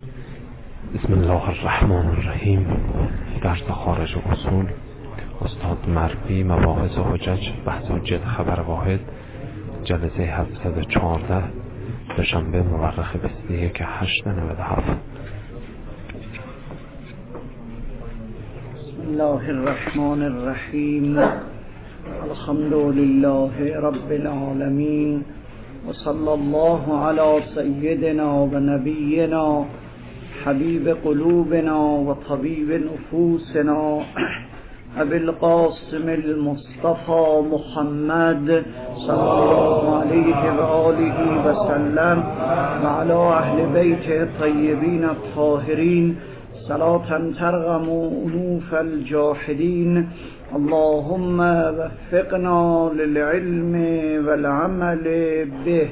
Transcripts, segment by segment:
بسم الله الرحمن الرحیم. درس خارج اصول، استاد مربی، مباحث حجج، بحث حجت خبر واحد، جلسه 714، دوشنبه مورخ 21/8/97. بسم الله الرحمن الرحیم. الحمد لله رب العالمین و صلی الله علی سیدنا و نبینا حبیب قلوبنا و طبیب نفوسنا ابی القاسم المصطفى محمد صلی الله علیه و آله و سلم و علی اهل بیت طیبین الطاهرین صلاة ترغم انوف الجاحدین. اللهم وفقنا للعلم والعمل به.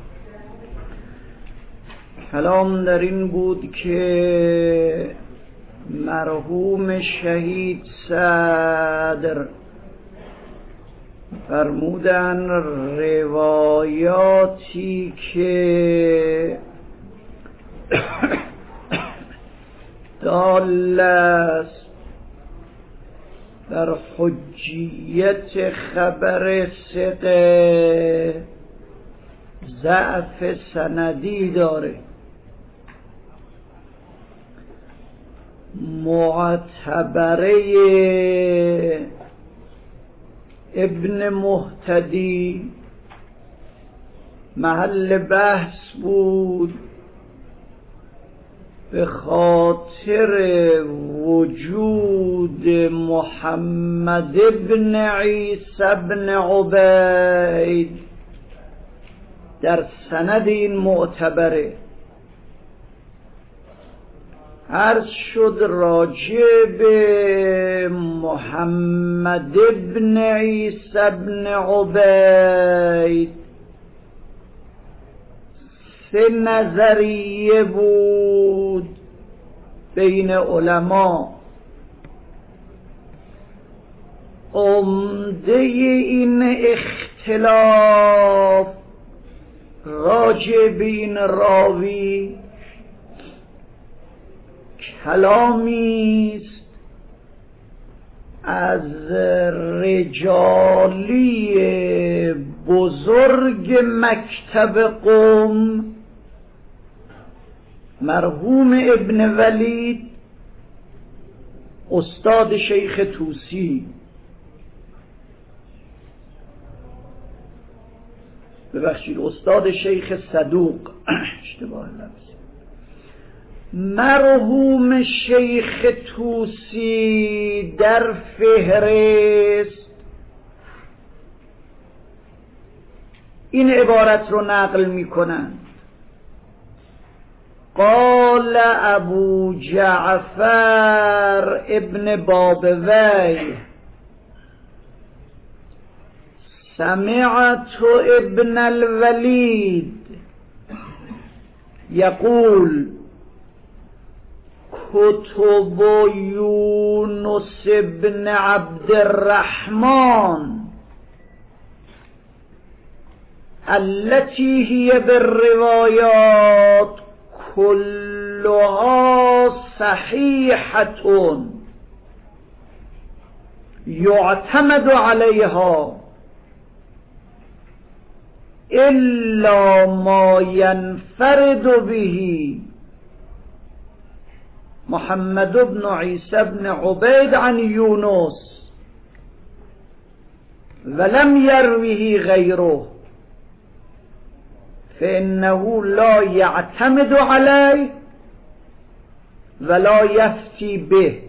کلام در این بود که مرحوم شهید صدر فرمودن روایاتی که دال است در حجیت خبر ثقه ضعف سندی داره. معتبره ابن مهتدی محل بحث بود به خاطر وجود محمد ابن عیسی ابن عبید در سند این معتبره. عرض شد راجع به محمد ابن عیسی ابن عبید 3 نظریه بود بین علما. عمده این اختلاف راجع به این راوی کلامی است از رجالی بزرگ مکتب قم مرحوم ابن ولید استاد شیخ طوسی، ببخشید استاد شیخ صدوق، اشتباه لفظ. مرحوم شیخ طوسی در فهرست این عبارت رو نقل میکنن: قال ابو جعفر ابن بابوی سمعت ابن الولید یقول کتب یونس ابن عبد الرحمن التي هي بالروايات كلها صحيحة يعتمد عليها إلا ما ينفرد به محمد بن عيسى بن عبيد عن يونس ولم يروه غيره فإنه لا يعتمد عليه ولا يفتي به.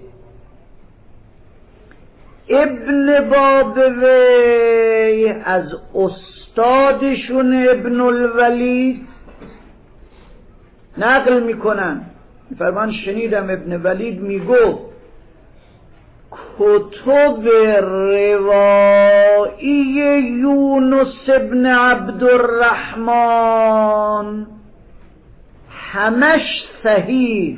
ابن بابوی از استادشون ابن الولید نقل میکنن، فرمان شنیدم ابن ولید میگو کتب روایی یونس ابن عبدالرحمن همش صحیح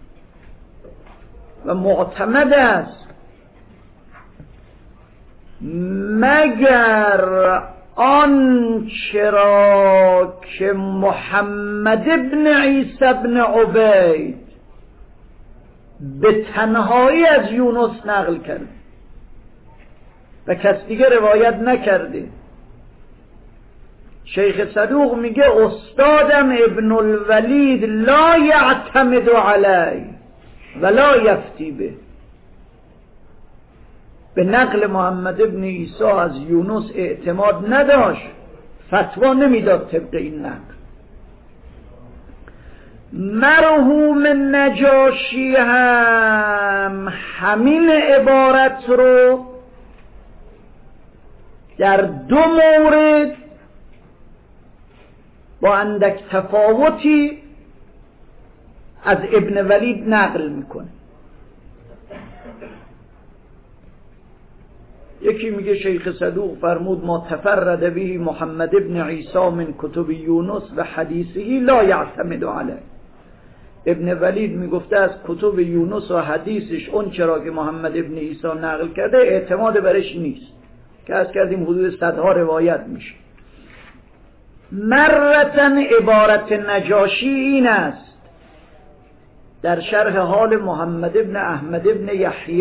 و معتمد است مگر آنچه را که محمد ابن عیسی ابن عبید به تنهایی از یونس نقل کرد و کس دیگه روایت نکرده. شیخ صدوق میگه استادم ابن الولید لا یعتمد علی ولا یفتی به نقل محمد ابن عیسی از یونس اعتماد نداشت، فتوا نمیداد طبق این نقل. مرحوم نجاشی هم همین عبارت رو در دو مورد با اندک تفاوتی از ابن ولید نقل میکنه. یکی میگه شیخ صدوق فرمود ما تفرد به محمد ابن عیسی من کتب یونس و حدیثه لا یعتمد علیه. ابن ولید میگفته از کتب یونس و حدیثش اون چرا که محمد ابن عیسی نقل کرده اعتماد برش نیست، که از کردیم حدود صدها روایت میشه. مرتن عبارت نجاشی این است در شرح حال محمد ابن احمد ابن یحیی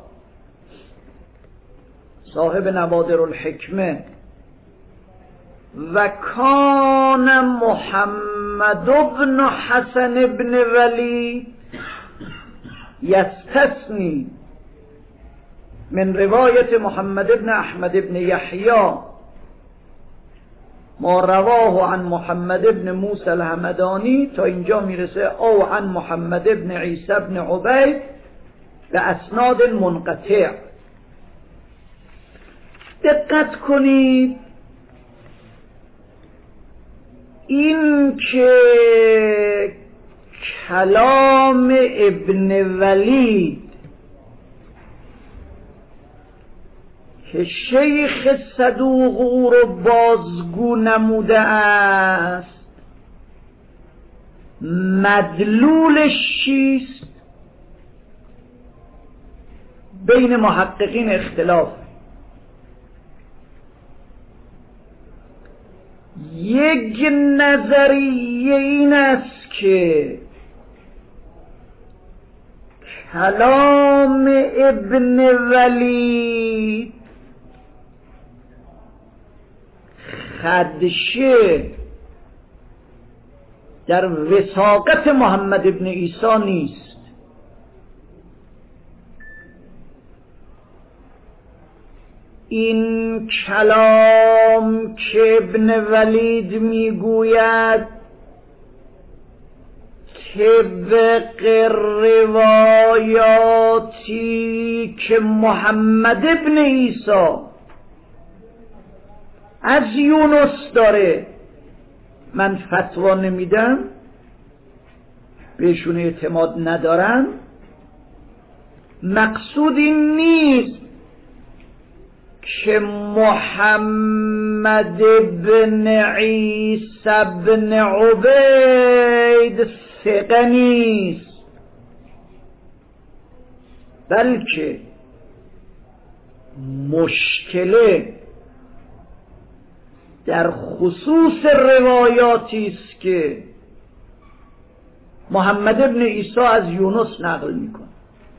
صاحب نوادر الحکمه: و کان محمد ابن حسن ابن ولی یستثنی من روایت محمد ابن احمد ابن یحیی ما رواه عن محمد ابن موسی الحمدانی تا اینجا میرسه، او عن محمد ابن عیسی ابن عبید به اسناد منقطع. دقت کنید این که کلام ابن ولید که شیخ صدوق او رو بازگو نموده است مدلولش چیست؟ بین محققین اختلاف. یک نظریه این است که کلام ابن ولید خدشه در وثاقت محمد ابن عیسی نیست. این کلام که ابن ولید میگوید طبق روایاتی که محمد ابن عیسی از یونس داره من فتوا نمیدم، بهشون اعتماد ندارم. مقصود این نیست که محمد ابن عیسی ابن عبید ثقه نیست، بلکه مشکله در خصوص روایاتی است که محمد ابن عیسی از یونس نقل میکنه.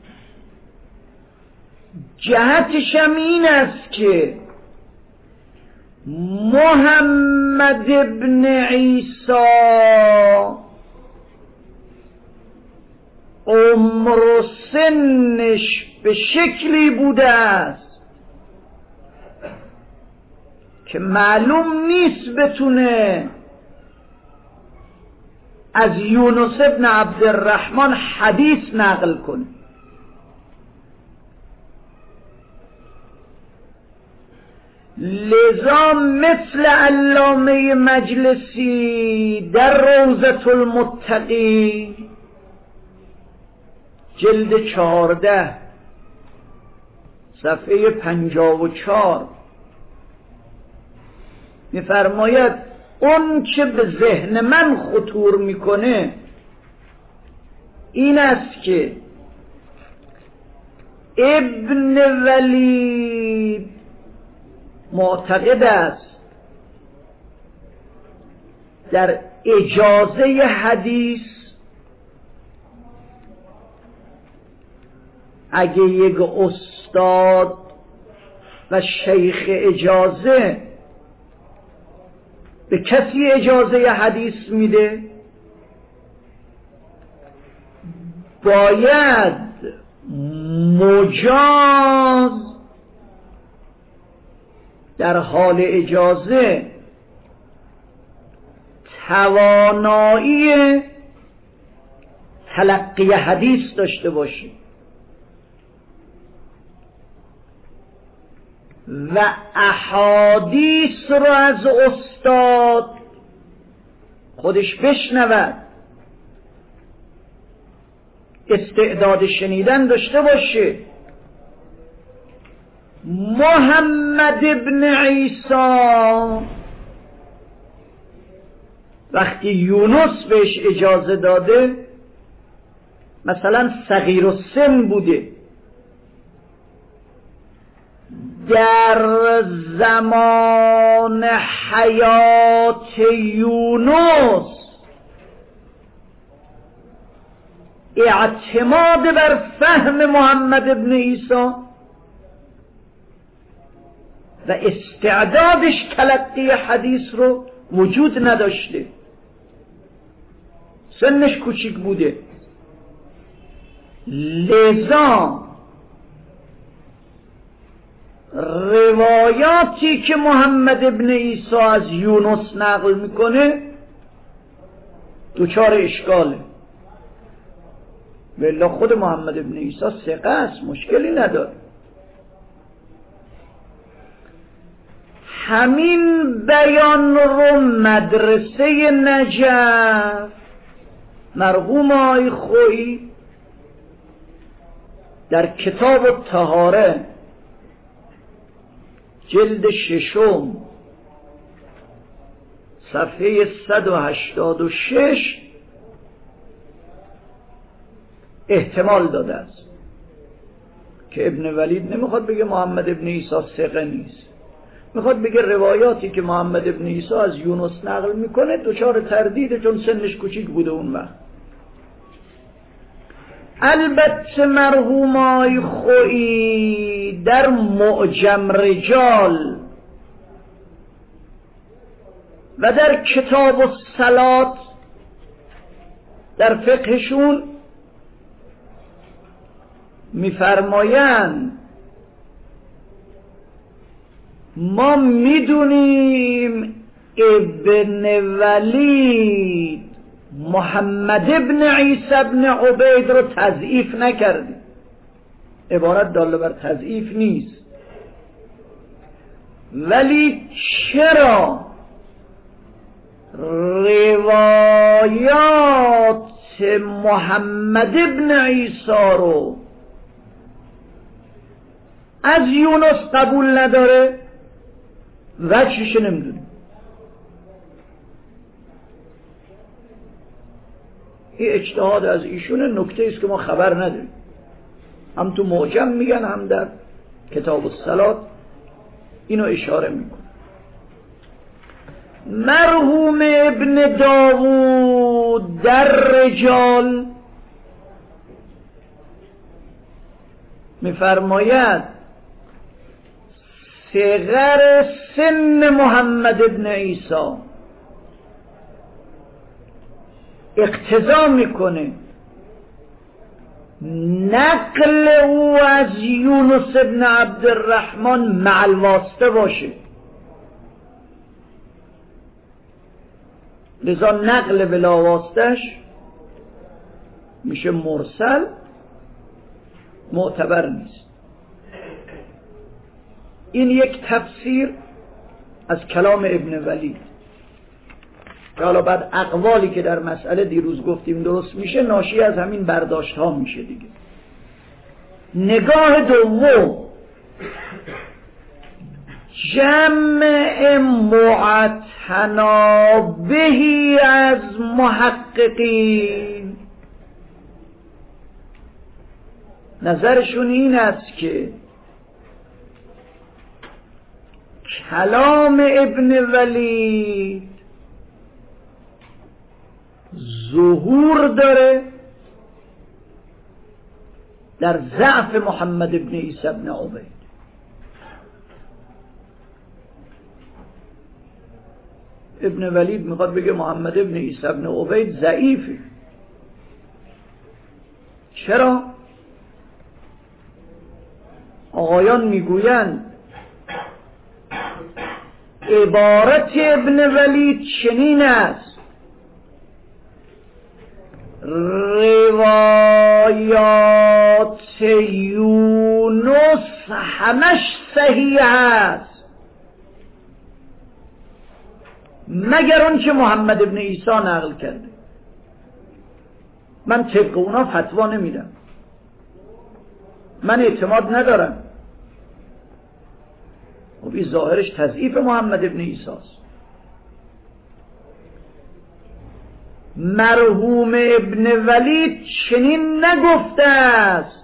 جهتش هم این است که محمد ابن عیسی عمر و سنش به شکلی بوده است که معلوم نیست بتونه از یونس ابن عبدالرحمن حدیث نقل کنه. لذا مثل علامه مجلسی در روضة المتقی جلد 14 صفحه 54 می‌فرماید اون چه به ذهن من خطور میکنه این است که ابن ولید معتقد است در اجازه حدیث اگه یک استاد و شیخ اجازه به کسی اجازه حدیث میده، باید مجاز در حال اجازه توانایی تلقی حدیث داشته باشه و احادیث رو از استاد خودش بشنود، استعداد شنیدن داشته باشه. محمد ابن عیسی وقتی یونس بهش اجازه داده، مثلا صغیر السن بوده، در زمان حیات یونس اعتماد بر فهم محمد ابن عیسی و استعدادش تلقی حدیث رو وجود نداشته، سنش کوچیک بوده. لذا روایاتی که محمد ابن عیسی از یونس نقل میکنه دچار اشکاله، والله خود محمد ابن عیسی ثقه است، مشکلی نداره. همین بیان رو مدرسه نجف مرحوم آقای خویی در کتاب الطهاره جلد 6 صفحه 186 احتمال داده است که ابن ولید نمیخواد بگه محمد ابن عیسی ثقه نیست، میخواد بگه روایاتی که محمد ابن عیسی از یونس نقل میکنه دچار تردیده چون سنش کوچیک بوده اون وقت. البته مرحوم آقای خویی در معجم رجال و در کتاب الصلات در فقهشون میفرمایند ما میدونیم ابن ولید محمد ابن عیسی ابن عبید رو تضعیف نکرده، عبارت داله بر تضعیف نیست، ولی چرا روایات محمد ابن عیسی رو از یونس قبول نداره وجهش نمیدونیم. این اجتهاد از ایشون، نکته است که ما خبر نداریم، هم تو معجم میگن هم در کتاب الصلات اینو اشاره میکن. مرحوم ابن داوود در رجال میفرماید صغر سن محمد ابن عیسی اقتضا میکنه نقل او از یونس ابن عبدالرحمن مع الواسطه باشه، لذا نقل بلا واسطهش میشه مرسل، معتبر نیست. این یک تفسیر از کلام ابن ولید که حالا بعد اقوالی که در مسئله دیروز گفتیم درست میشه، ناشی از همین برداشت ها میشه دیگه. نگاه دوم، جمع معتنا بهی از محققین نظرشون این است که کلام ابن ولید ظهور داره در ضعف محمد ابن عیسی ابن عبید. ابن ولید میخواد بگه محمد ابن عیسی ابن عبید ضعیفه. چرا؟ آقایان میگویند عبارت ابن ولید چنین است: روایات یونس همش صحیح است مگر اون که محمد ابن عیسی نقل کرده. من طبق اونا فتوا نمیدم، من اعتماد ندارم. خب این ظاهرش تضعیف محمد ابن عیسی است. مرحوم ابن ولید چنین نگفته است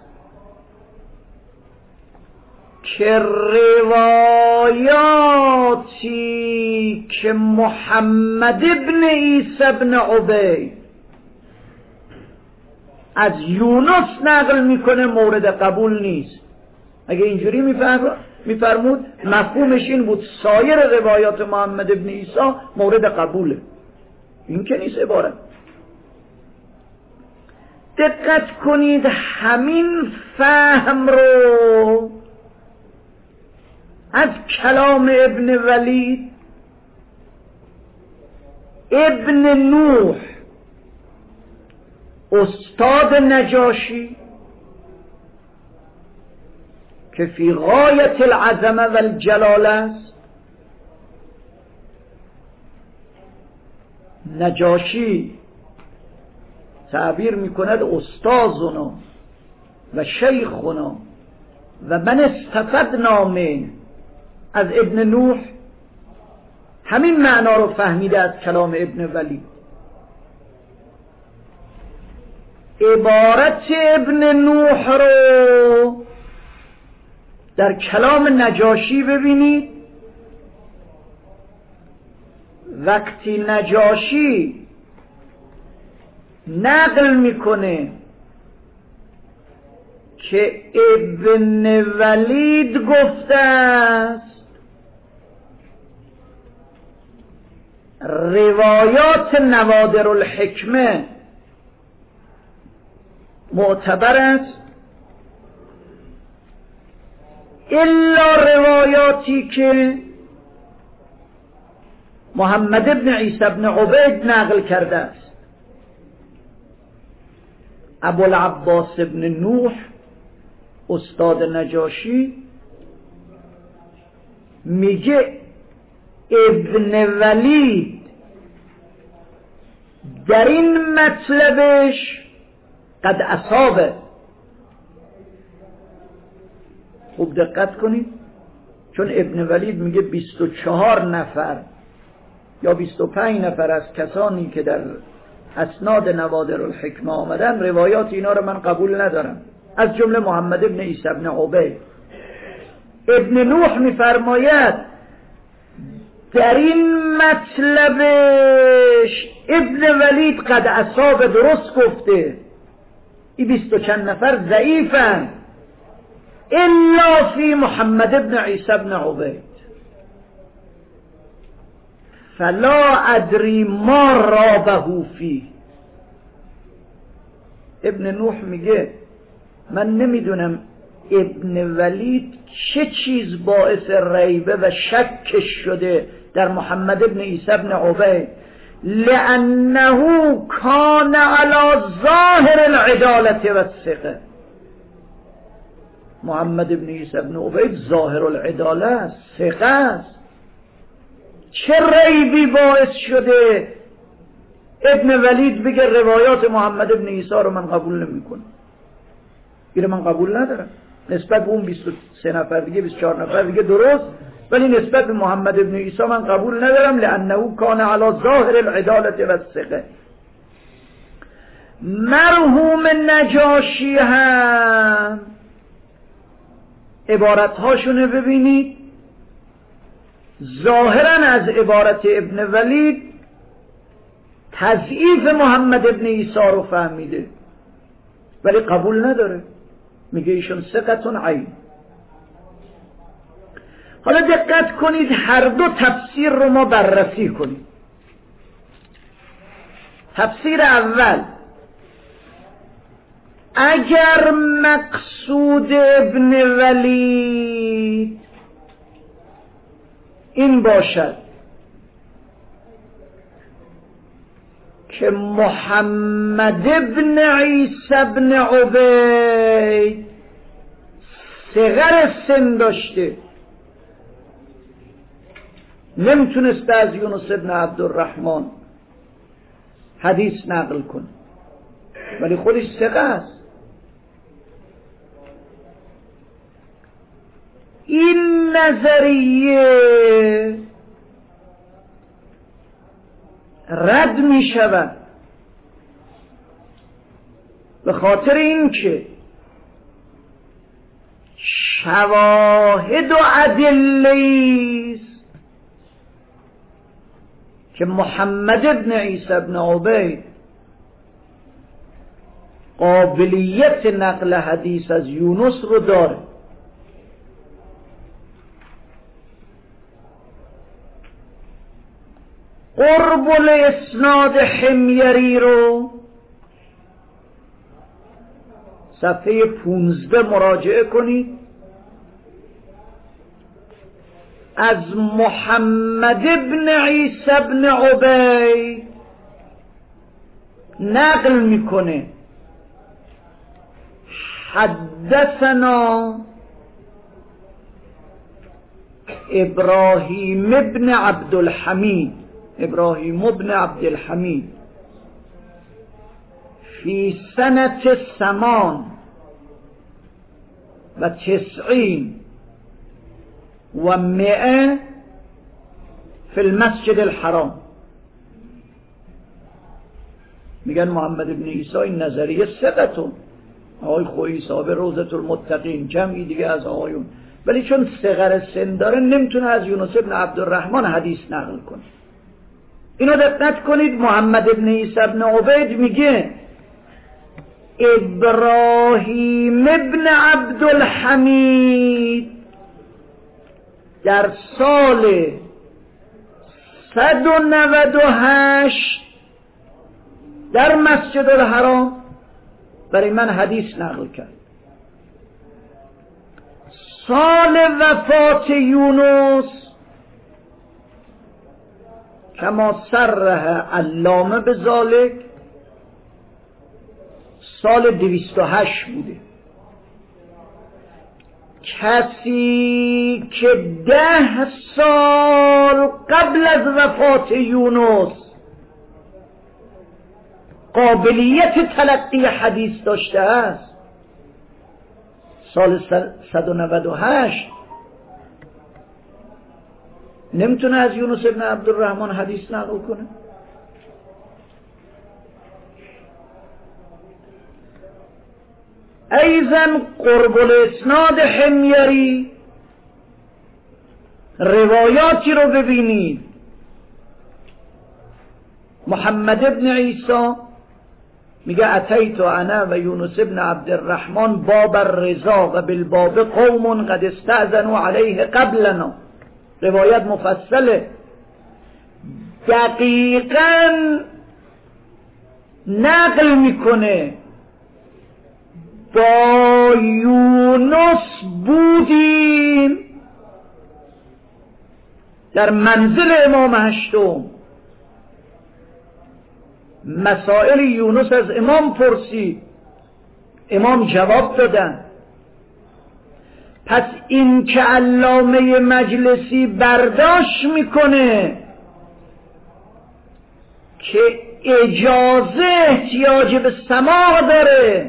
که روایاتی که محمد ابن عیسی ابن عبید از یونس نقل میکنه مورد قبول نیست. اگه اینجوری میفرمود مفهومش این بود سایر روایات محمد ابن عیسی مورد قبوله. این که نیست عبارت. دقت کنید، همین فهم رو از کلام ابن ولید ابن نوح استاد نجاشی که فی غایت العظمه و الجلال است، نجاشی تعبیر میکند استازنا و شیخنا و من استفدنا من از ابن نوح، همین معنا رو فهمیده از کلام ابن ولید. عبارت ابن نوح رو در کلام نجاشی ببینید. وقتی نجاشی نقل میکنه که ابن ولید گفته است روایات نوادر الحکمه معتبر است الا روایاتی که محمد ابن عیسی ابن عبید نقل کرده است. ابوالعباس ابن نوح استاد نجاشی میگه ابن ولید در این مطلبش قد اصابه. خوب دقت کنید، چون ابن ولید میگه 24 نفر یا 25 نفر از کسانی که در اسناد نوادر الحکمه آمدن روایات اینا رو من قبول ندارم، از جمله محمد ابن عیسی ابن عبید. ابن نوح میفرماید در این مطلبش ابن ولید قد اصاب، درست گفته، این 20 و چند نفر ضعیفن الا فی محمد ابن عیسی ابن عبید فلا ادری ما رابه فی. ابن نوح میگه من نمیدونم ابن ولید چه چیز باعث ریبه و شکش شده در محمد ابن عیسی ابن عبید، لانه کان علی ظاهر العدالت و الثقه. محمد ابن عیسی ابن عبید ظاهر العداله است، ثقه است. چه ریبی باعث شده ابن ولید بگه روایات محمد ابن عیسی رو من قبول نمی کنم، اینو من قبول ندارم. نسبت به اون 23 نفر دیگه 24 نفر دیگه درست، ولی نسبت به محمد ابن عیسی من قبول ندارم، لانه کان علی ظاهر العدالت و الثقه. مرحوم نجاشی هم عبارتهاشونه ببینید، ظاهرا از عبارت ابن ولید تضعیف محمد ابن عیسی رو فهمیده ولی قبول نداره، میگه ایشون ثقتون عین. حالا دقت کنید هر دو تفسیر رو ما بررسی کنیم. تفسیر اول، اگر مقصود ابن ولید این باشد که محمد ابن عیسی ابن عبید صغر سن داشته، نمیتونسته از یونس ابن عبدالرحمن حدیث نقل کنه ولی خودش ثقه است، این نظریه رد می شود به خاطر اینکه شواهد و ادله است که محمد ابن عیسی ابن عبید قابلیت نقل حدیث از یونس رو داره. قرب الاسناد حمیری رو صفحه 15 مراجعه کنید، از محمد ابن عیسی ابن عبید نقل میکنه حدثنا ابراهیم ابن عبدالحمید، ابراهیم ابن عبدالحمید فی سنة 98 و 100 فی المسجد الحرام. میگن محمد ابن عیسی این نظریه ثقتون، آقای خویی صاحب روضة المتقین، جمعی دیگه از آقایون، ولی چون صغر سن داره نمیتونه از یونس ابن عبدالرحمن حدیث نقل کنه. اینو دقت کنید، محمد ابن عیسی ابن عبید میگه ابراهیم ابن عبدالحمید در سال 198 در مسجد الحرام برای من حدیث نقل کرد. سال وفات یونس کما صرح علامه بذالک سال 208 بوده. کسی که 10 سال قبل از وفات یونس قابلیت تلقی حدیث داشته است، سال 198 نمیتونه از یونس ابن عبدالرحمن حدیث نقل کنه. ایضا قرب الاسناد حمیری روایاتی رو ببینید، محمد ابن عیسی میگه اتیت انا و یونس ابن عبدالرحمن باب الرضا و بالباب قوم قد استأذنوا علیه قبلنا. روایت مفصله، دقیقاً نقل میکنه با یونس بودیم در منزل امام هشتم، مسائل یونس از امام پرسید، امام جواب دادن. پس این که علامه مجلسی برداشت میکنه که اجازه احتیاج به سماع داره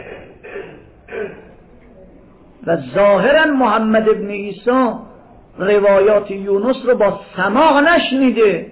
و ظاهرا محمد ابن عیسی روایات یونس رو با سماع نشنیده،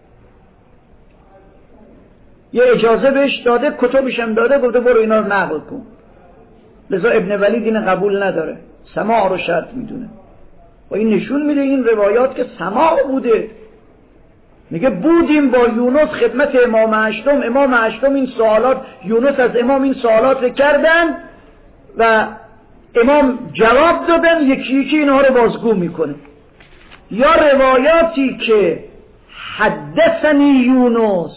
یه اجازه بهش داده، کتبش هم داده، گفته برو اینا رو نقل کن. لذا ابن ولید این قبول نداره، سماع رو شرط میدونه و این نشون میده این روایات که سماع بوده. میگه بودیم با یونس خدمت امام هشتم، امام هشتم این سوالات، یونس از امام این سوالات کردن و امام جواب دادن، یکی یکی اینها رو بازگو میکنه. یا روایاتی که حدثنی یونس،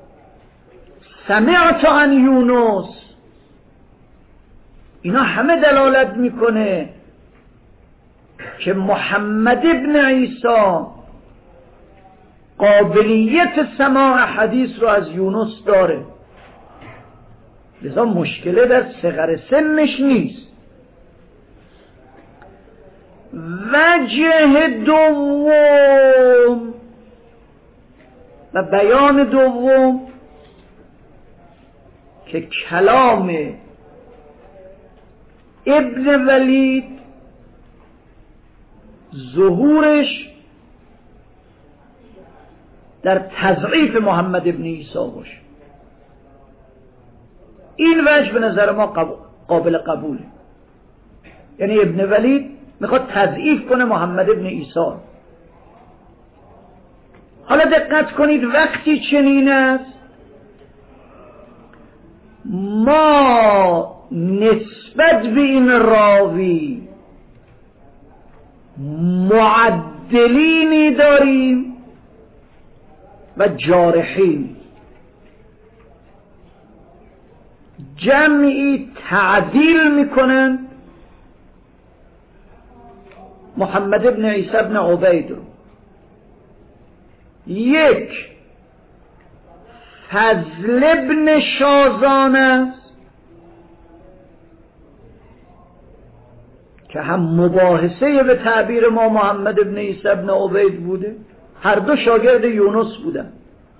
سمعت عن یونس، اینا همه دلالت میکنه که محمد ابن عیسی قابلیت سماع حدیث رو از یونس داره، لذا مشکله در صغر سنش نیست. وجه دوم و بیان دوم که کلام ابن ولید ظهورش در تضعیف محمد ابن عیسی باشه. این وجه به نظر ما قابل قبوله، یعنی ابن ولید میخواد تضعیف کنه محمد ابن عیسی. حالا دقت کنید، وقتی چنین است ما نسبت به این راوی معدلینی داریم و جارحین، جمعی تعدیل میکنن محمد ابن عیسی ابن عبید رو. یک فضل ابن شازان است که هم مباحثه به تعبیر ما محمد ابن عیسی ابن عبید بوده، هر دو شاگرد یونس بودن.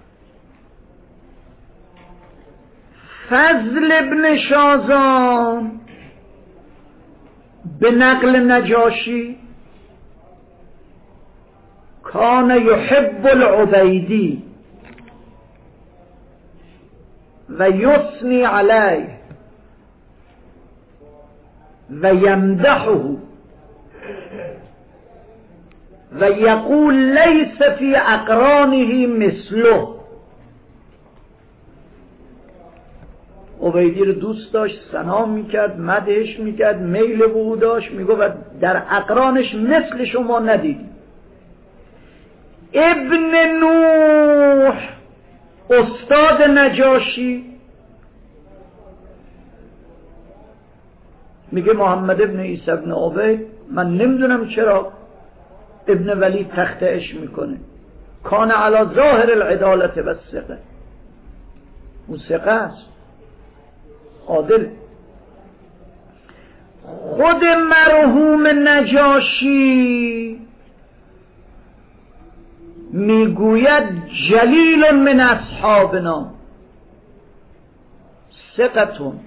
فضل ابن شازان به نقل نجاشی کان یحب العبیدی و یثنی علیه و یمدحه و یقول لیس فی اقرانه مثله. عبیدی رو دوست داشت، ثنا میکرد، مدحش میکرد، میل به او داشت، میگفت در اقرانش مثل شما ندیدیم. ابن نوح استاد نجاشی میگه محمد ابن عیسی ابن عبید من نمیدونم چرا ابن ولید تختهش میکنه، کان علی ظاهر العدالت و الثقه، اون ثقه است، عادل. خود مرحوم نجاشی میگوید جلیل من اصحابنا ثقتون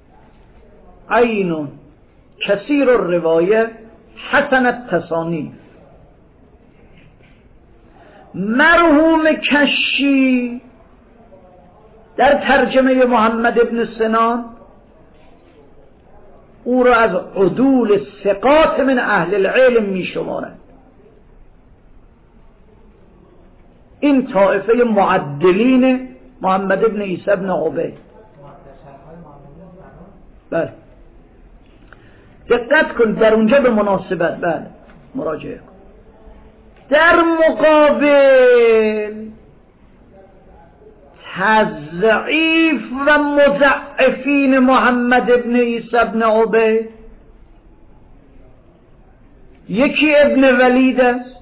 عین کثیر الروایه حسن التصانیف. مرحوم کشی در ترجمه محمد ابن سنان او را از عدول ثقات من اهل العلم می شمارند. این طائفه معدلین محمد ابن عیسی ابن عبید. بله دقت کن، در اونجا به مناسبت بله مراجعه کن. در مقابل تضعیف و مضعفین محمد ابن عیسی ابن عبید، یکی ابن ولید است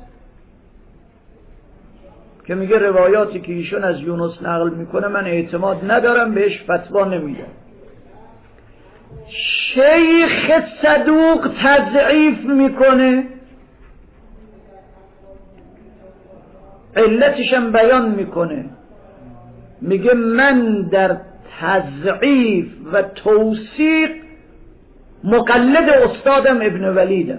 که میگه روایاتی که ایشون از یونس نقل میکنه من اعتماد ندارم، بهش فتوا نمیدم. شیخ صدوق تضعیف میکنه، علتشم بیان میکنه، میگه من در تضعیف و توثیق مقلد استادم ابن ولیدم،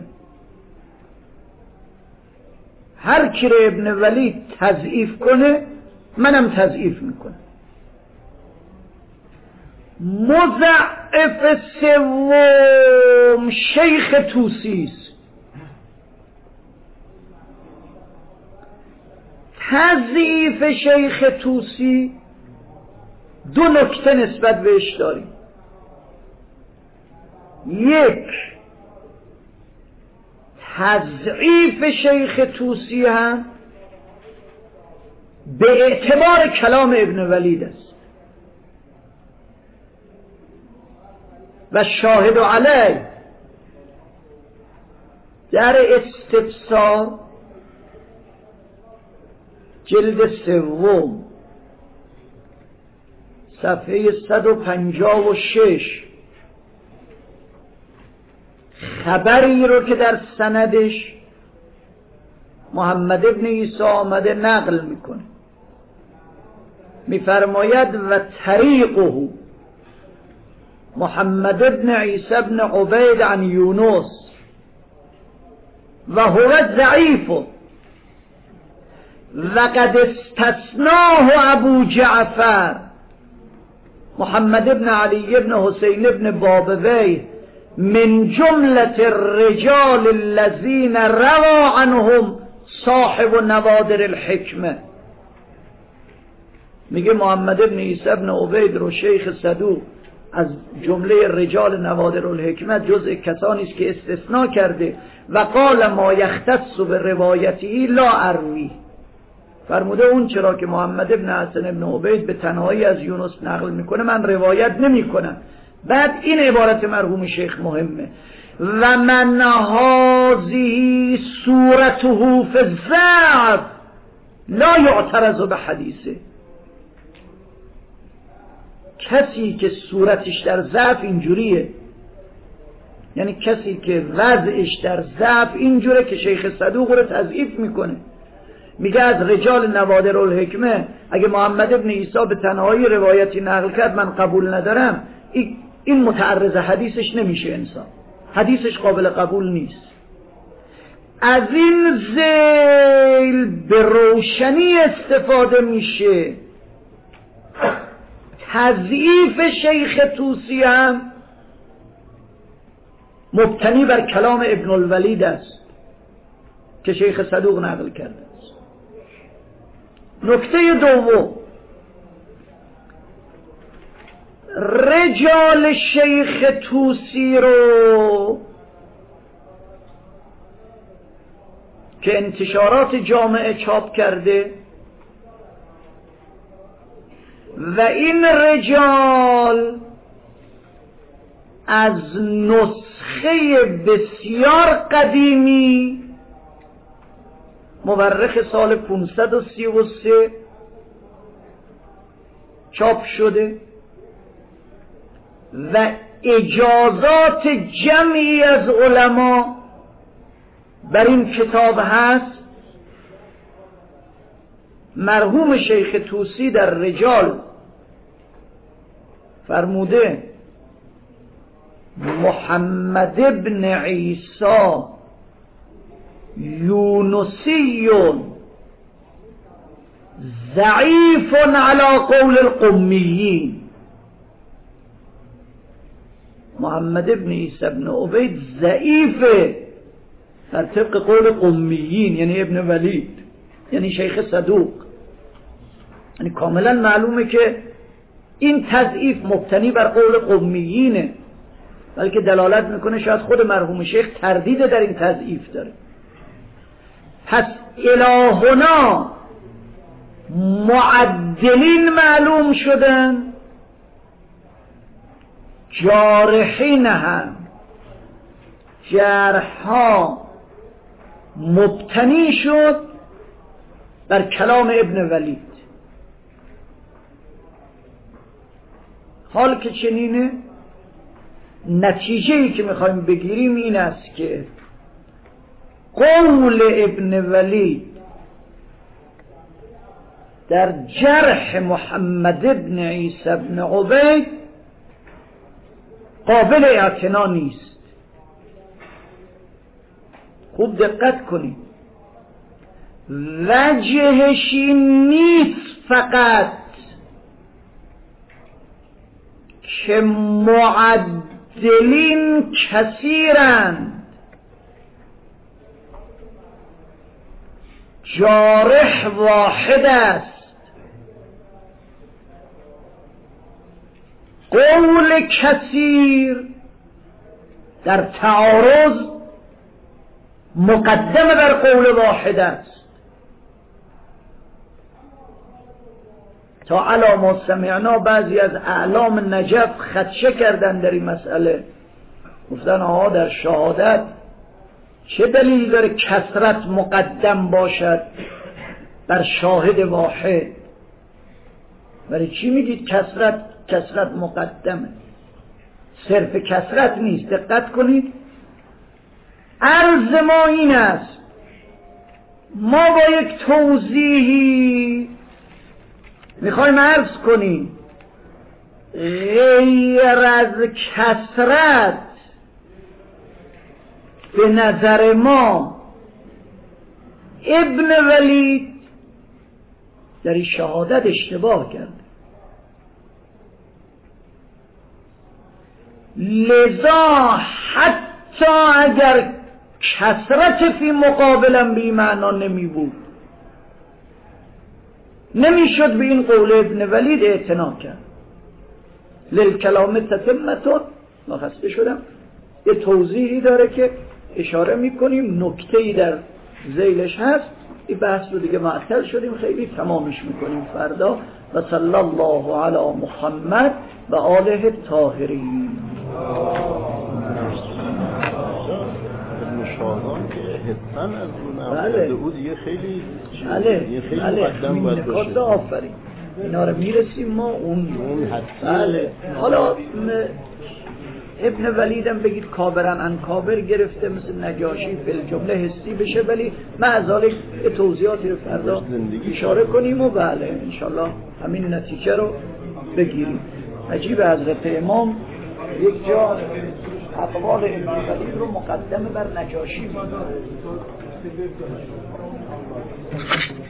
هر کی رو ابن ولید تضعیف کنه منم تضعیف میکنم. مضعف سوم شیخ توسی است، تضعیف شیخ طوسی دو نکته نسبت بهش داریم. یک، تضعیف شیخ طوسی هم به اعتبار کلام ابن ولید است و شاهد علیه در استفسار جلد 3 صفحه 156 خبری رو که در سندش محمد ابن عیسی آمده نقل میکنه، میفرماید و طریقه محمد ابن عیسی ابن عبید عن یونس و هو ضعیف و قد استثناه ابو جعفر محمد ابن علی ابن حسین ابن بابویه من جملة الرجال الذين روى عنهم صاحب نوادر الحکمه. میگه محمد ابن عیسی ابن عبید رو شیخ صدوق از جمله رجال نوادر الحکمه جزء کسانی است که استثناء کرده و قال ما یختص به روایتی لا اروی، فرموده اون چرا که محمد ابن حسن ابن عبید به تنهایی از یونس نقل میکنه من روایت نمی کنم. بعد این عبارت مرحوم شیخ مهمه، و من هذه صورته فی الضعف لا یعترض به حدیثه. کسی که صورتش در ضعف اینجوریه، یعنی کسی که وضعش در ضعف اینجوره که شیخ صدوق رو تضعیف میکنه، میگه از رجال نوادر الحکمه اگه محمد ابن عیسی به تنهایی روایتی نقل کرد من قبول ندارم، این متعرض حدیثش نمیشه، انسان حدیثش قابل قبول نیست. از این ذیل به روشنی استفاده میشه تضعیف شیخ طوسی هم مبتنی بر کلام ابن الولید است که شیخ صدوق نقل کرده است. نکته دوم، رجال شیخ طوسی رو که انتشارات جامعه چاپ کرده و این رجال از نسخه بسیار قدیمی مورخ سال 533 چاپ شده و اجازات جمعی از علما بر این کتاب هست. مرحوم شیخ طوسی در رجال فرموده محمد ابن عیسی یونسی ضعیف علی قول القمیین. محمد ابن عیسی ابن عبید ضعیفه در طبق قول قمیین، یعنی ابن ولید، یعنی شیخ صدوق. یعنی کاملا معلومه که این تضعیف مبتنی بر قول قمیینه، بلکه دلالت میکنه شاید خود مرحوم شیخ تردید در این تضعیف داره. پس الهنا معدلین معلوم شدن، جارحین هم جرحا مبتنی شد بر کلام ابن ولید. حال که چنینه، نتیجه‌ای که میخوایم بگیریم این است که قول ابن ولید در جرح محمد ابن عیسی ابن عبید قابل اعتنا نیست. خوب دقت کنید، وجهش این نیست فقط که معدلین کثیرند، جارح واحد است، قول کثیر در تعارض مقدم بر قول واحد است. تا علی ما سمعنا بعضی از اعلام نجف خدشه کردن در این مسئله، گفتن آها در شهادت چه دلیل داره کثرت مقدم باشد بر شاهد واحد؟ برای چی میگید کثرت مقدمه؟ صرف کثرت نیست. دقت کنید، عرض ما این است، ما با یک توضیحی میخوایم عرض کنیم غیر از کثرت به نظر ما ابن ولید در این شهادت اشتباه کرد، لذا حتی اگر کثرت فی مقابلم بی معنا نمی بود، نمیشد به این قول ابن ولید اعتنا کرد. للکلام تتمتون، ما خسته شدم، یه توضیحی داره که اشاره میکنیم، نکته‌ای در ذیلش هست. این بحث رو دیگه معطل شدیم، خیلی تمامش میکنیم فردا. و صلی الله علی محمد و آله الطاهرین. شاهدان که حتما از اون عمل او دیگه خیلی مقدم باید باشه. آفرین، اینا رو میرسیم ما اون بله. حالا ابن ولیدم بگید کابرن ان کابر گرفته مثل نجاشی فی الجمله حسی بشه، ولی معذالک توضیحاتی رو فردا اشاره کنیم و بله انشالله همین نتیجه رو بگیریم. عجیب حضرت امام یک جا اقوال ابن ولید رو مقدم بر نجاشی بود.